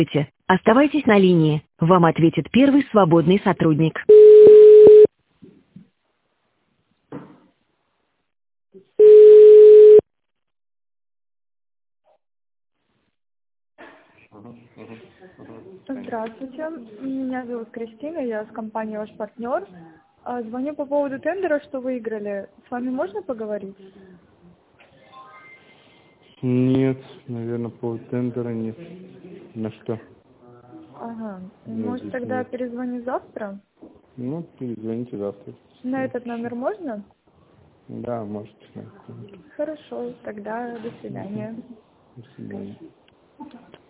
Оставайтесь на линии. Вам ответит первый свободный сотрудник. Здравствуйте, меня зовут Кристина, я с компании «Ваш партнер». Звоню по поводу тендера, что выиграли. С вами можно поговорить? Нет, наверное, по тендера нет. На что? Ага. Нет, Может, здесь тогда нет. перезвоню завтра? Ну, перезвоните завтра. На этот номер можно? Да, можете. Хорошо, тогда до свидания. До свидания.